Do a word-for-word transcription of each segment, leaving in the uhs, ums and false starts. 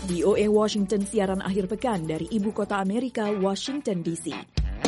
V O A Washington siaran akhir pekan dari ibu kota Amerika, Washington D C.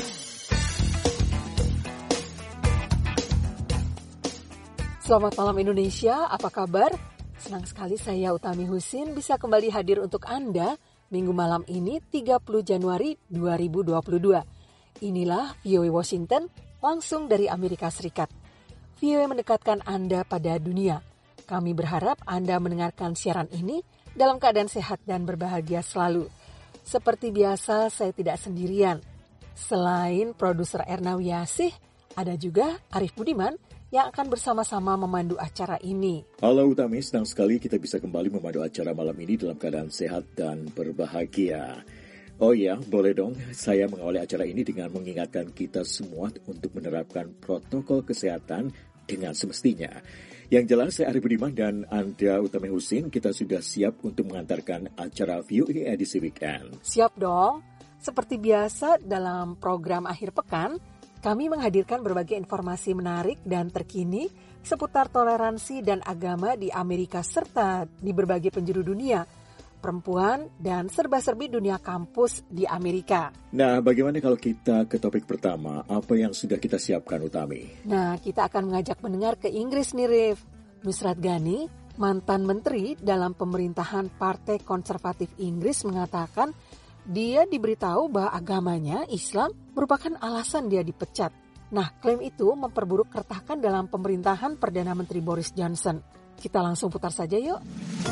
Selamat malam Indonesia, apa kabar? Senang sekali saya Utami Husin bisa kembali hadir untuk Anda minggu malam ini tiga puluh Januari dua ribu dua puluh dua. Inilah V O A Washington langsung dari Amerika Serikat. V O A mendekatkan Anda pada dunia. Kami berharap Anda mendengarkan siaran ini dalam keadaan sehat dan berbahagia selalu. Seperti biasa, saya tidak sendirian. Selain produser Erna Wiyasih, ada juga Arif Budiman yang akan bersama-sama memandu acara ini. Halo Utami, senang sekali kita bisa kembali memandu acara malam ini dalam keadaan sehat dan berbahagia. Oh ya, boleh dong saya mengawali acara ini dengan mengingatkan kita semua untuk menerapkan protokol kesehatan dengan semestinya. Yang jelas, saya Arif Budiman dan Anda Utami Husin, kita sudah siap untuk mengantarkan acara V O A edisi weekend. Siap dong. Seperti biasa dalam program akhir pekan, kami menghadirkan berbagai informasi menarik dan terkini seputar toleransi dan agama di Amerika serta di berbagai penjuru dunia, perempuan, dan serba-serbi dunia kampus di Amerika. Nah, bagaimana kalau kita ke topik pertama? Apa yang sudah kita siapkan, Utami? Nah, kita akan mengajak mendengar ke Inggris nih, Rif. Nusrat Ghani, mantan menteri dalam pemerintahan Partai Konservatif Inggris, mengatakan dia diberitahu bahwa agamanya, Islam, merupakan alasan dia dipecat. Nah, klaim itu memperburuk keretakan dalam pemerintahan Perdana Menteri Boris Johnson. Kita langsung putar saja yuk.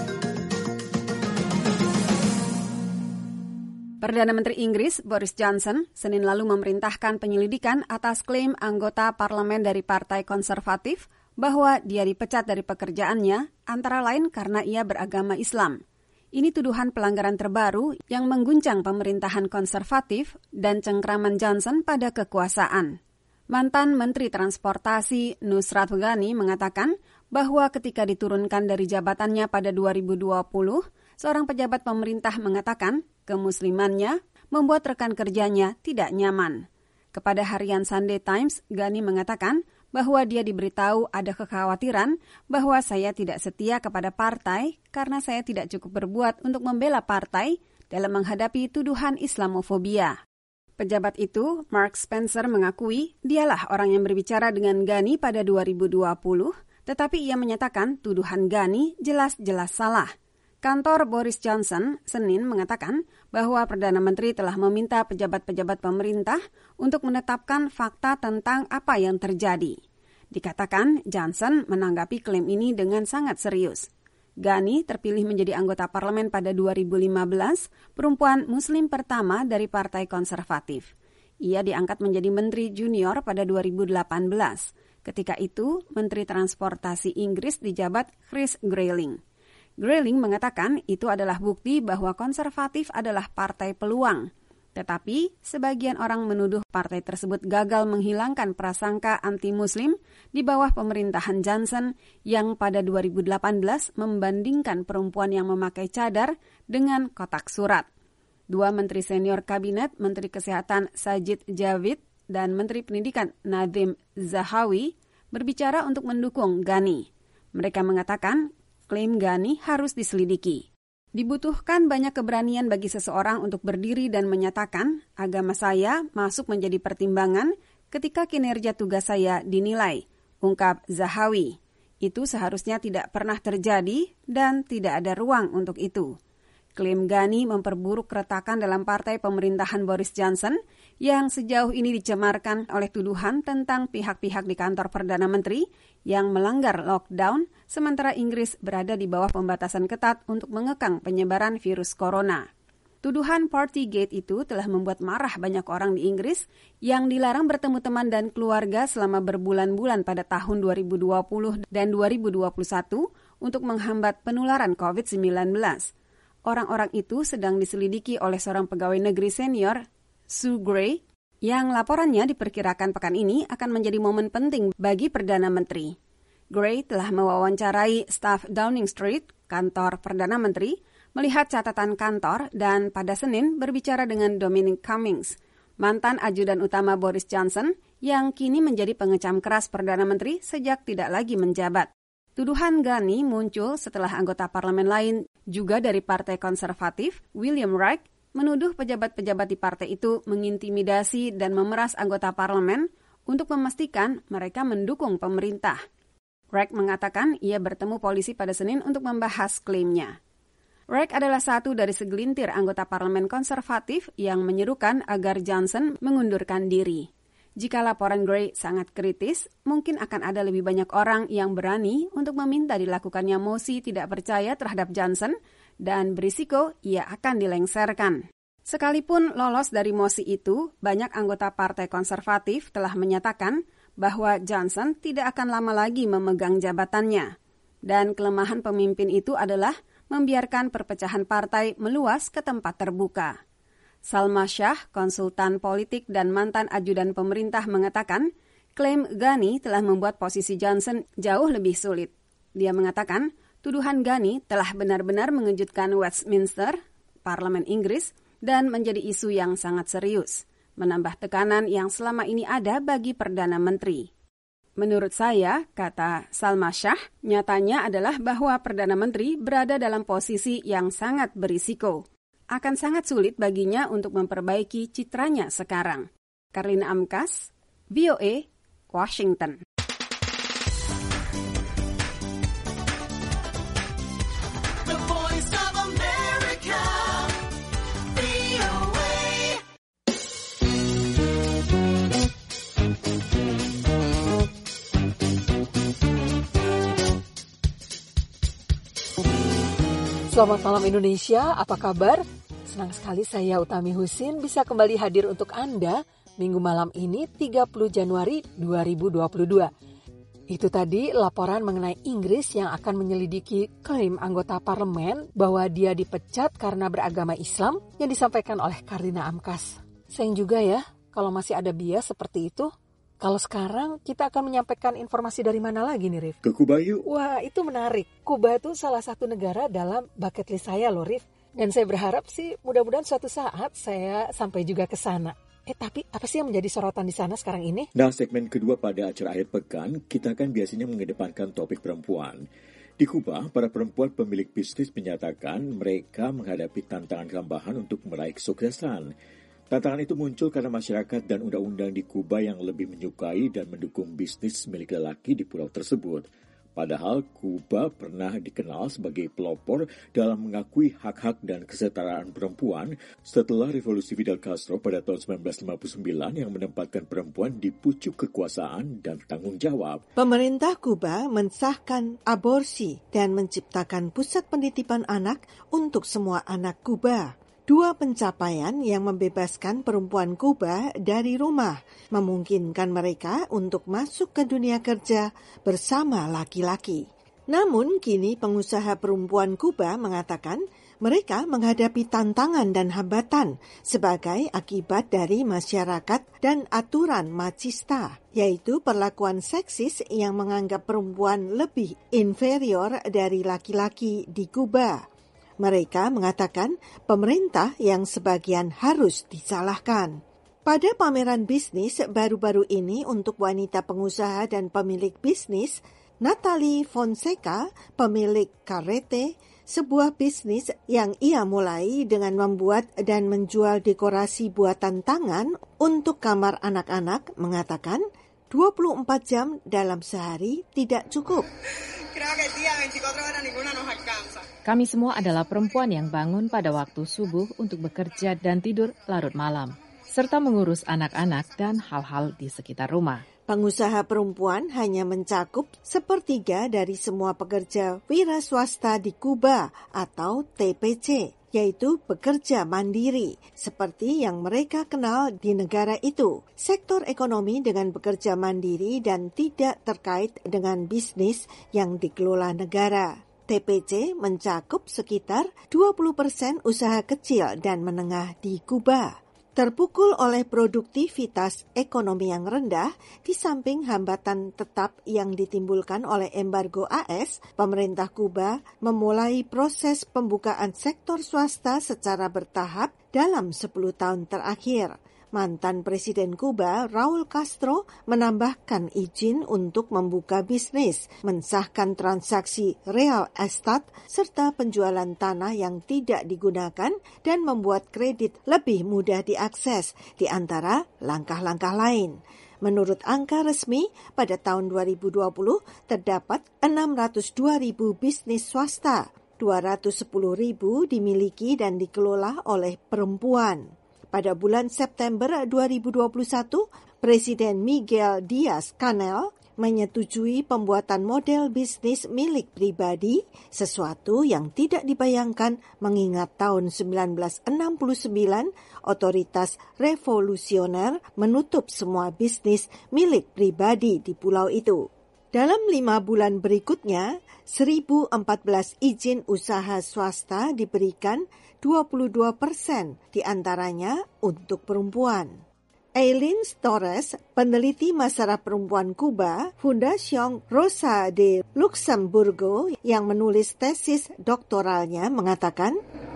Perdana Menteri Inggris Boris Johnson Senin lalu memerintahkan penyelidikan atas klaim anggota parlemen dari Partai Konservatif bahwa dia dipecat dari pekerjaannya antara lain karena ia beragama Islam. Ini tuduhan pelanggaran terbaru yang mengguncang pemerintahan konservatif dan cengkraman Johnson pada kekuasaan. Mantan Menteri Transportasi Nusrat Ghani mengatakan bahwa ketika diturunkan dari jabatannya pada dua ribu dua puluh, seorang pejabat pemerintah mengatakan kemuslimannya membuat rekan kerjanya tidak nyaman. Kepada harian Sunday Times, Ghani mengatakan bahwa dia diberitahu ada kekhawatiran bahwa saya tidak setia kepada partai karena saya tidak cukup berbuat untuk membela partai dalam menghadapi tuduhan Islamofobia. Pejabat itu, Mark Spencer, mengakui dialah orang yang berbicara dengan Ghani pada dua ribu dua puluh, tetapi ia menyatakan tuduhan Ghani jelas-jelas salah. Kantor Boris Johnson Senin mengatakan bahwa Perdana Menteri telah meminta pejabat-pejabat pemerintah untuk menetapkan fakta tentang apa yang terjadi. Dikatakan Johnson menanggapi klaim ini dengan sangat serius. Ghani terpilih menjadi anggota parlemen pada dua ribu lima belas, perempuan Muslim pertama dari Partai Konservatif. Ia diangkat menjadi Menteri Junior pada dua ribu delapan belas. Ketika itu, Menteri Transportasi Inggris dijabat Chris Grayling. Grayling mengatakan itu adalah bukti bahwa konservatif adalah partai peluang. Tetapi, sebagian orang menuduh partai tersebut gagal menghilangkan prasangka anti-Muslim di bawah pemerintahan Johnson yang pada dua ribu delapan belas membandingkan perempuan yang memakai cadar dengan kotak surat. Dua menteri senior kabinet, Menteri Kesehatan Sajid Javid dan Menteri Pendidikan Nadhim Zahawi, berbicara untuk mendukung Ghani. Mereka mengatakan klaim Ghani harus diselidiki. Dibutuhkan banyak keberanian bagi seseorang untuk berdiri dan menyatakan agama saya masuk menjadi pertimbangan ketika kinerja tugas saya dinilai, ungkap Zahawi. Itu seharusnya tidak pernah terjadi dan tidak ada ruang untuk itu. Klaim Ghani memperburuk keretakan dalam partai pemerintahan Boris Johnson yang sejauh ini dicemarkan oleh tuduhan tentang pihak-pihak di kantor Perdana Menteri yang melanggar lockdown sementara Inggris berada di bawah pembatasan ketat untuk mengekang penyebaran virus corona. Tuduhan Partygate itu telah membuat marah banyak orang di Inggris yang dilarang bertemu teman dan keluarga selama berbulan-bulan pada tahun dua ribu dua puluh dan dua ribu dua puluh satu untuk menghambat penularan covid sembilan belas. Orang-orang itu sedang diselidiki oleh seorang pegawai negeri senior, Sue Gray, yang laporannya diperkirakan pekan ini akan menjadi momen penting bagi Perdana Menteri. Gray telah mewawancarai staf Downing Street, kantor Perdana Menteri, melihat catatan kantor dan pada Senin berbicara dengan Dominic Cummings, mantan ajudan utama Boris Johnson yang kini menjadi pengecam keras Perdana Menteri sejak tidak lagi menjabat. Tuduhan Ghani muncul setelah anggota parlemen lain juga dari Partai Konservatif, William Reich, menuduh pejabat-pejabat di partai itu mengintimidasi dan memeras anggota parlemen untuk memastikan mereka mendukung pemerintah. Reich mengatakan ia bertemu polisi pada Senin untuk membahas klaimnya. Reich adalah satu dari segelintir anggota parlemen konservatif yang menyerukan agar Johnson mengundurkan diri. Jika laporan Gray sangat kritis, mungkin akan ada lebih banyak orang yang berani untuk meminta dilakukannya mosi tidak percaya terhadap Johnson dan berisiko ia akan dilengsarkan. Sekalipun lolos dari mosi itu, banyak anggota Partai Konservatif telah menyatakan bahwa Johnson tidak akan lama lagi memegang jabatannya. Dan kelemahan pemimpin itu adalah membiarkan perpecahan partai meluas ke tempat terbuka. Salma Shah, konsultan politik dan mantan ajudan pemerintah mengatakan, klaim Ghani telah membuat posisi Johnson jauh lebih sulit. Dia mengatakan, tuduhan Ghani telah benar-benar mengejutkan Westminster, Parlemen Inggris, dan menjadi isu yang sangat serius, menambah tekanan yang selama ini ada bagi Perdana Menteri. Menurut saya, kata Salma Shah, nyatanya adalah bahwa Perdana Menteri berada dalam posisi yang sangat berisiko. Akan sangat sulit baginya untuk memperbaiki citranya sekarang. Karlina Amkas, V O A, Washington. The Voice of America, V O A. Selamat malam Indonesia, apa kabar? Senang sekali saya Utami Husin bisa kembali hadir untuk Anda minggu malam ini tiga puluh Januari dua ribu dua puluh dua. Itu tadi laporan mengenai Inggris yang akan menyelidiki klaim anggota parlemen bahwa dia dipecat karena beragama Islam yang disampaikan oleh Karlina Amkas. Sayang juga ya kalau masih ada bias seperti itu. Kalau sekarang kita akan menyampaikan informasi dari mana lagi nih, Rif? Ke Kuba yuk. Wah, itu menarik. Kuba itu salah satu negara dalam bucket list saya loh, Rif. Dan saya berharap sih mudah-mudahan suatu saat saya sampai juga ke sana. Eh, tapi apa sih yang menjadi sorotan di sana sekarang ini? Nah, segmen kedua pada acara akhir pekan, kita kan biasanya mengedepankan topik perempuan. Di Kuba, para perempuan pemilik bisnis menyatakan mereka menghadapi tantangan tambahan untuk meraih kesuksesan. Tantangan itu muncul karena masyarakat dan undang-undang di Kuba yang lebih menyukai dan mendukung bisnis milik lelaki di pulau tersebut. Padahal Kuba pernah dikenal sebagai pelopor dalam mengakui hak-hak dan kesetaraan perempuan setelah revolusi Fidel Castro pada tahun sembilan belas lima puluh sembilan yang menempatkan perempuan di pucuk kekuasaan dan tanggung jawab. Pemerintah Kuba mensahkan aborsi dan menciptakan pusat penitipan anak untuk semua anak Kuba. Dua pencapaian yang membebaskan perempuan Kuba dari rumah, memungkinkan mereka untuk masuk ke dunia kerja bersama laki-laki. Namun kini pengusaha perempuan Kuba mengatakan mereka menghadapi tantangan dan hambatan sebagai akibat dari masyarakat dan aturan machista, yaitu perlakuan seksis yang menganggap perempuan lebih inferior dari laki-laki di Kuba. Mereka mengatakan pemerintah yang sebagian harus disalahkan. Pada pameran bisnis baru-baru ini untuk wanita pengusaha dan pemilik bisnis, Natalie Fonseca, pemilik Carrete, sebuah bisnis yang ia mulai dengan membuat dan menjual dekorasi buatan tangan untuk kamar anak-anak, mengatakan dua puluh empat jam dalam sehari tidak cukup. Kami semua adalah perempuan yang bangun pada waktu subuh untuk bekerja dan tidur larut malam, serta mengurus anak-anak dan hal-hal di sekitar rumah. Pengusaha perempuan hanya mencakup sepertiga dari semua pekerja wira swasta di Kuba atau T P C, yaitu bekerja mandiri, seperti yang mereka kenal di negara itu. Sektor ekonomi dengan bekerja mandiri dan tidak terkait dengan bisnis yang dikelola negara. T P C mencakup sekitar dua puluh persen usaha kecil dan menengah di Kuba. Terpukul oleh produktivitas ekonomi yang rendah, di samping hambatan tetap yang ditimbulkan oleh embargo A S, pemerintah Kuba memulai proses pembukaan sektor swasta secara bertahap dalam sepuluh tahun terakhir. Mantan Presiden Kuba, Raul Castro, menambahkan izin untuk membuka bisnis, mensahkan transaksi real estate, serta penjualan tanah yang tidak digunakan dan membuat kredit lebih mudah diakses, di antara langkah-langkah lain. Menurut angka resmi, pada tahun dua ribu dua puluh terdapat enam ratus dua ribu bisnis swasta, dua ratus sepuluh ribu dimiliki dan dikelola oleh perempuan. Pada bulan September dua ribu dua puluh satu, Presiden Miguel Diaz-Canel menyetujui pembuatan model bisnis milik pribadi, sesuatu yang tidak dibayangkan mengingat tahun seribu sembilan ratus enam puluh sembilan otoritas revolusioner menutup semua bisnis milik pribadi di pulau itu. Dalam lima bulan berikutnya, seribu empat belas izin usaha swasta diberikan, dua puluh dua persen diantaranya untuk perempuan. Eileen Torres, peneliti masalah perempuan Kuba, Fundación Rosa de Luxemburgo, yang menulis tesis doktoralnya, mengatakan,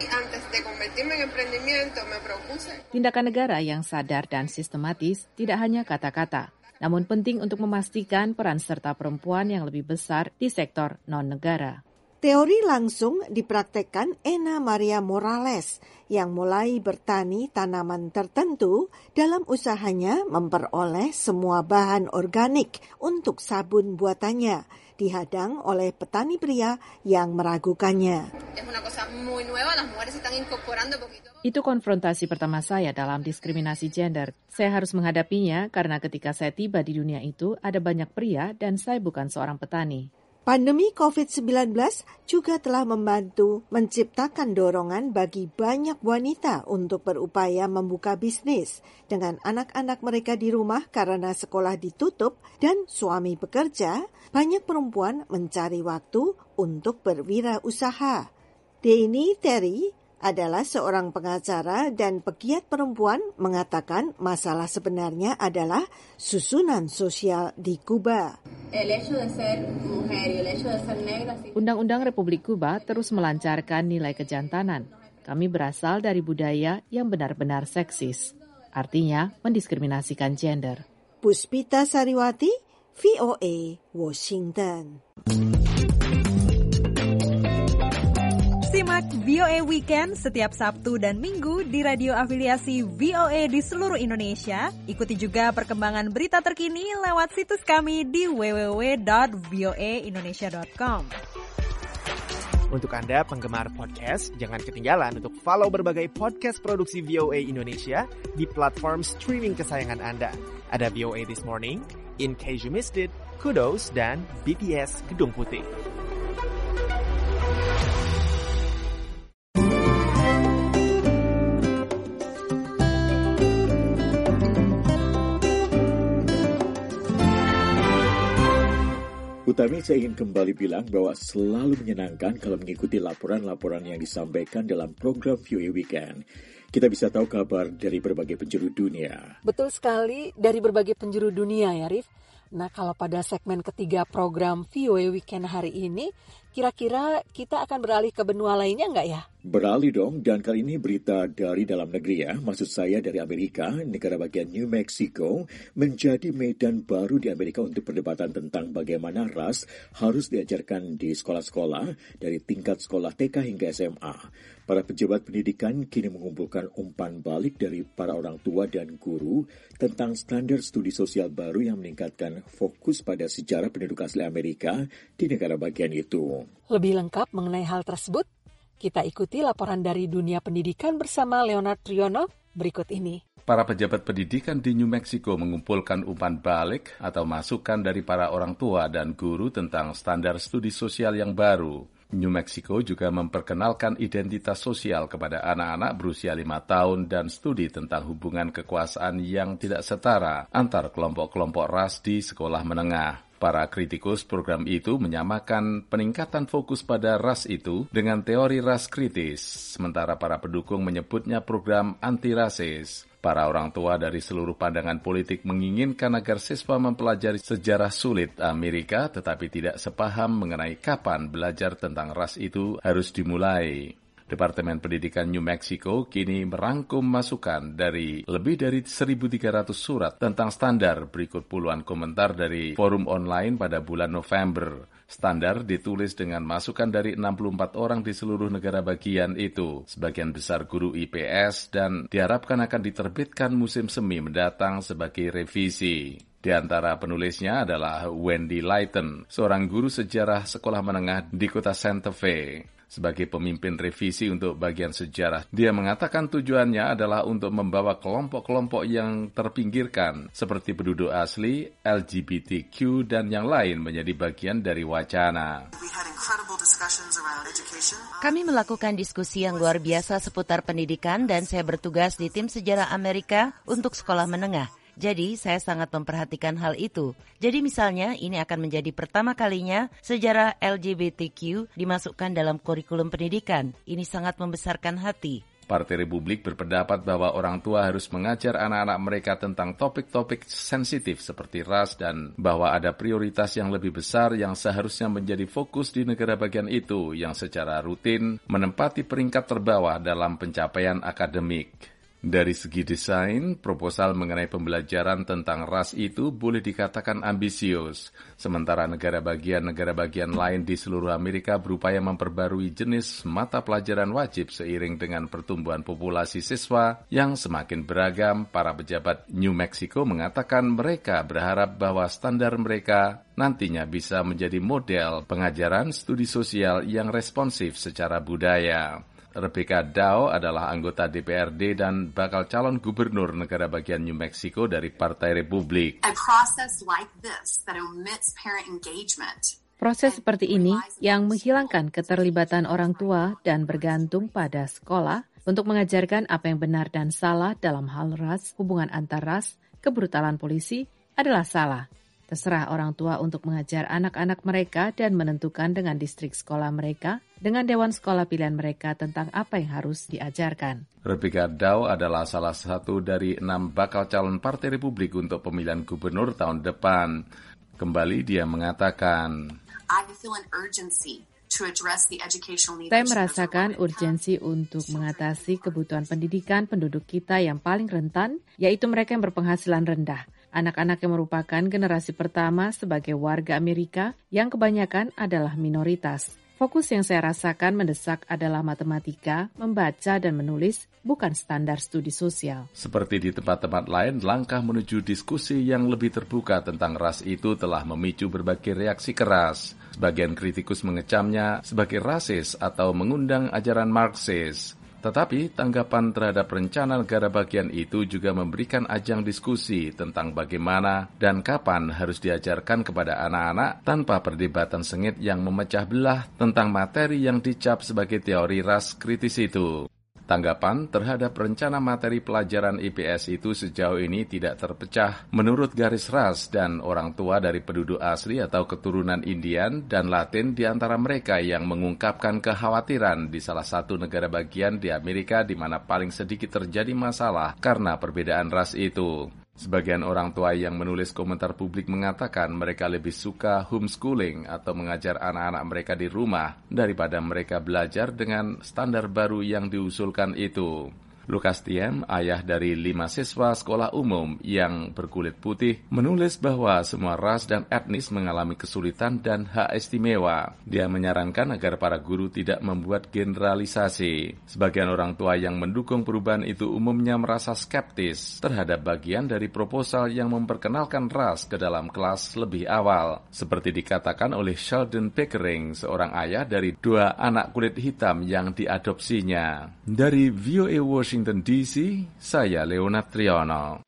tindakan negara yang sadar dan sistematis tidak hanya kata-kata, namun penting untuk memastikan peran serta perempuan yang lebih besar di sektor non-negara. Teori langsung dipraktekkan Ena Maria Morales yang mulai bertani tanaman tertentu dalam usahanya memperoleh semua bahan organik untuk sabun buatannya, dihadang oleh petani pria yang meragukannya. Itu konfrontasi pertama saya dalam diskriminasi gender. Saya harus menghadapinya karena ketika saya tiba di dunia itu ada banyak pria dan saya bukan seorang petani. Pandemi covid sembilan belas juga telah membantu menciptakan dorongan bagi banyak wanita untuk berupaya membuka bisnis. Dengan anak-anak mereka di rumah karena sekolah ditutup dan suami bekerja, banyak perempuan mencari waktu untuk berwirausaha. Deni Terry adalah seorang pengacara dan pegiat perempuan, mengatakan masalah sebenarnya adalah susunan sosial di Kuba. Undang-undang Republik Kuba terus melancarkan nilai kejantanan. Kami berasal dari budaya yang benar-benar seksis, artinya mendiskriminasikan gender. Puspita Sariwati, V O A, Washington. Simak V O A Weekend setiap Sabtu dan Minggu di radio afiliasi V O A di seluruh Indonesia. Ikuti juga perkembangan berita terkini lewat situs kami di w w w dot v o a indonesia dot com. Untuk Anda penggemar podcast, jangan ketinggalan untuk follow berbagai podcast produksi V O A Indonesia di platform streaming kesayangan Anda. Ada V O A This Morning, In Case You Missed It, Kudos, dan B T S Gedung Putih. Utami, saya ingin kembali bilang bahwa selalu menyenangkan kalau mengikuti laporan-laporan yang disampaikan dalam program V O A Weekend. Kita bisa tahu kabar dari berbagai penjuru dunia. Betul sekali, dari berbagai penjuru dunia ya, Rif. Nah, kalau pada segmen ketiga program V O A Weekend hari ini, kira-kira kita akan beralih ke benua lainnya nggak ya? Beralih dong, dan kali ini berita dari dalam negeri ya, maksud saya dari Amerika. Negara bagian New Mexico menjadi medan baru di Amerika untuk perdebatan tentang bagaimana ras harus diajarkan di sekolah-sekolah dari tingkat sekolah T K hingga S M A. Para pejabat pendidikan kini mengumpulkan umpan balik dari para orang tua dan guru tentang standar studi sosial baru yang meningkatkan fokus pada sejarah penduduk asli Amerika di negara bagian itu. Lebih lengkap mengenai hal tersebut, kita ikuti laporan dari dunia pendidikan bersama Leonard Triono berikut ini. Para pejabat pendidikan di New Mexico mengumpulkan umpan balik atau masukan dari para orang tua dan guru tentang standar studi sosial yang baru. New Mexico juga memperkenalkan identitas sosial kepada anak-anak berusia lima tahun dan studi tentang hubungan kekuasaan yang tidak setara antar kelompok-kelompok ras di sekolah menengah. Para kritikus program itu menyamakan peningkatan fokus pada ras itu dengan teori ras kritis, sementara para pendukung menyebutnya program anti-rasis. Para orang tua dari seluruh pandangan politik menginginkan agar siswa mempelajari sejarah sulit Amerika, tetapi tidak sepaham mengenai kapan belajar tentang ras itu harus dimulai. Departemen Pendidikan New Mexico kini merangkum masukan dari lebih dari seribu tiga ratus surat tentang standar berikut puluhan komentar dari forum online pada bulan November. Standar ditulis dengan masukan dari enam puluh empat orang di seluruh negara bagian itu, sebagian besar guru I P S, dan diharapkan akan diterbitkan musim semi mendatang sebagai revisi. Di antara penulisnya adalah Wendy Lighton, seorang guru sejarah sekolah menengah di kota Santa Fe. Sebagai pemimpin revisi untuk bagian sejarah, dia mengatakan tujuannya adalah untuk membawa kelompok-kelompok yang terpinggirkan, seperti penduduk asli, L G B T Q, dan yang lain menjadi bagian dari wacana. Kami melakukan diskusi yang luar biasa seputar pendidikan dan saya bertugas di tim sejarah Amerika untuk sekolah menengah. Jadi, saya sangat memperhatikan hal itu. Jadi misalnya, ini akan menjadi pertama kalinya sejarah L G B T Q dimasukkan dalam kurikulum pendidikan. Ini sangat membesarkan hati. Partai Republik berpendapat bahwa orang tua harus mengajar anak-anak mereka tentang topik-topik sensitif seperti ras dan bahwa ada prioritas yang lebih besar yang seharusnya menjadi fokus di negara bagian itu yang secara rutin menempati peringkat terbawah dalam pencapaian akademik. Dari segi desain, proposal mengenai pembelajaran tentang ras itu boleh dikatakan ambisius. Sementara negara bagian-negara bagian lain di seluruh Amerika berupaya memperbarui jenis mata pelajaran wajib seiring dengan pertumbuhan populasi siswa yang semakin beragam, para pejabat New Mexico mengatakan mereka berharap bahwa standar mereka nantinya bisa menjadi model pengajaran studi sosial yang responsif secara budaya. Rebecca Dow adalah anggota D P R D dan bakal calon gubernur negara bagian New Mexico dari Partai Republik. A process like this that omits parent engagement. Proses seperti ini yang menghilangkan keterlibatan orang tua dan bergantung pada sekolah untuk mengajarkan apa yang benar dan salah dalam hal ras, hubungan antar ras, kebrutalan polisi adalah salah. Terserah orang tua untuk mengajar anak-anak mereka dan menentukan dengan distrik sekolah mereka, dengan dewan sekolah pilihan mereka tentang apa yang harus diajarkan. Rebecca Dow adalah salah satu dari enam bakal calon Partai Republik untuk pemilihan gubernur tahun depan. Kembali dia mengatakan, I feel an urgency to address the educational needs. Saya merasakan urgensi untuk mengatasi kebutuhan pendidikan penduduk kita yang paling rentan, yaitu mereka yang berpenghasilan rendah. Anak-anak yang merupakan generasi pertama sebagai warga Amerika yang kebanyakan adalah minoritas. Fokus yang saya rasakan mendesak adalah matematika, membaca dan menulis, bukan standar studi sosial. Seperti di tempat-tempat lain, langkah menuju diskusi yang lebih terbuka tentang ras itu telah memicu berbagai reaksi keras. Sebagian kritikus mengecamnya sebagai rasis atau mengundang ajaran Marxis. Tetapi tanggapan terhadap rencana negara bagian itu juga memberikan ajang diskusi tentang bagaimana dan kapan harus diajarkan kepada anak-anak tanpa perdebatan sengit yang memecah belah tentang materi yang dicap sebagai teori ras kritis itu. Tanggapan terhadap rencana materi pelajaran I P S itu sejauh ini tidak terpecah menurut garis ras dan orang tua dari penduduk asli atau keturunan Indian dan Latin di antara mereka yang mengungkapkan kekhawatiran di salah satu negara bagian di Amerika di mana paling sedikit terjadi masalah karena perbedaan ras itu. Sebagian orang tua yang menulis komentar publik mengatakan mereka lebih suka homeschooling atau mengajar anak-anak mereka di rumah daripada mereka belajar dengan standar baru yang diusulkan itu. Lucas Tiem, ayah dari lima siswa sekolah umum yang berkulit putih, menulis bahwa semua ras dan etnis mengalami kesulitan dan hak istimewa. Dia menyarankan agar para guru tidak membuat generalisasi. Sebagian orang tua yang mendukung perubahan itu umumnya merasa skeptis terhadap bagian dari proposal yang memperkenalkan ras ke dalam kelas lebih awal. Seperti dikatakan oleh Sheldon Pickering, seorang ayah dari dua anak kulit hitam yang diadopsinya. Dari V O A Washington Washington D C, saya Leonard Triono.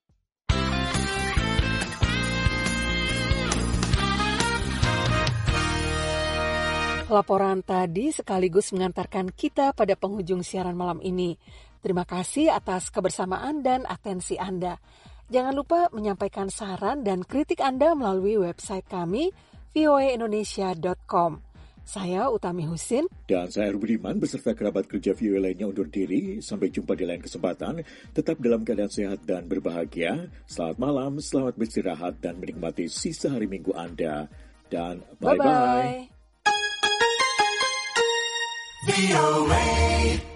Laporan tadi sekaligus mengantarkan kita pada penghujung siaran malam ini. Terima kasih atas kebersamaan dan atensi Anda. Jangan lupa menyampaikan saran dan kritik Anda melalui website kami v o a indonesia dot com. Saya Utami Husin. Dan saya Rubidiman beserta kerabat kerja V O A lainnya undur diri. Sampai jumpa di lain kesempatan. Tetap dalam keadaan sehat dan berbahagia. Selamat malam, selamat beristirahat dan menikmati sisa hari Minggu Anda. Dan bye-bye. Bye-bye. V O A